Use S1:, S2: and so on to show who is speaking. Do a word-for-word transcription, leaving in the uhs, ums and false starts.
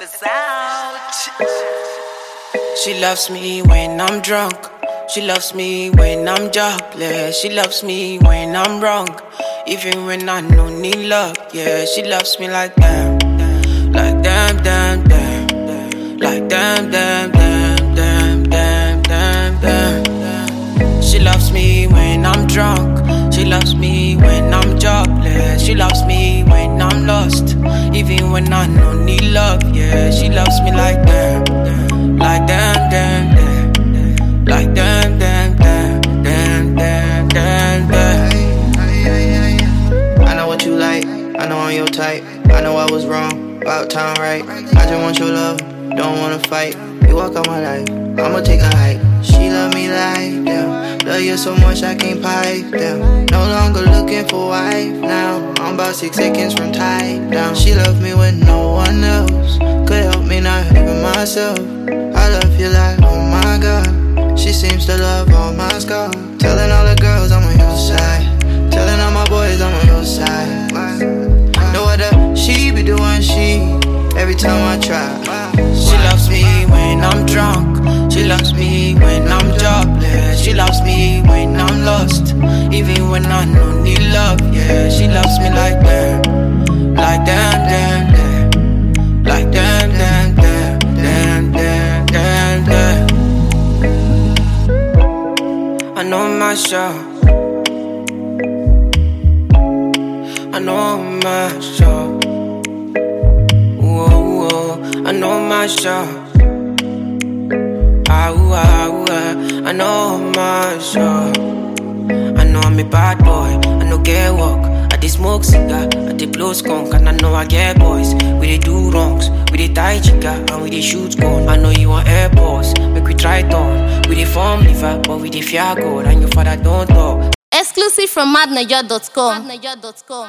S1: It's out.
S2: She loves me when I'm drunk. She loves me when I'm jobless. She loves me when I'm wrong, even when I don't need love. Yeah, she loves me like damn, like damn, damn, damn, like damn, damn, damn, damn, damn, damn, damn. She loves me when I'm drunk. She loves me when I'm jobless. She loves me when I'm lost, even when I don't need love. Yeah, she loves me like damn, like damn, damn, damn, like damn, damn, damn, damn, damn, damn, damn.
S3: I know what you like, I know I'm your type. I know I was wrong, about time right. I just want your love, don't wanna fight. You walk out my life, I'ma take a hike. She love me like them, love you so much I can't pipe them. No longer looking for wife now, I'm about six seconds from tight down. She love me when no one else could help me, not even myself. I love you like, oh my God. She seems to love all my scars. Telling all the girls I'm on your side, telling all my boys I'm on your side. No other, she be doing she, every time I try.
S2: She loves me when I'm drunk. She loves me when I'm jobless. She loves me when I'm lost, even when I don't need love. Yeah, she loves me like damn, like damn, damn, damn, like damn, damn, damn, damn, damn, damn, damn. I know my show, I know my show. Whoa, whoa, I know my show. Ah, ooh, ah, ooh, ah. I know my show. I know I'm a bad boy, I know get work. I dey smoke cigar, I dey blow skunk. And I know I get boys, we dey do wrongs. We dey tie chica, and we dey shoot gun. I know you want airports, make we try turn. We dey form liver, but we dey fear God. And your father don't talk.
S4: Exclusive from mad naija dot com.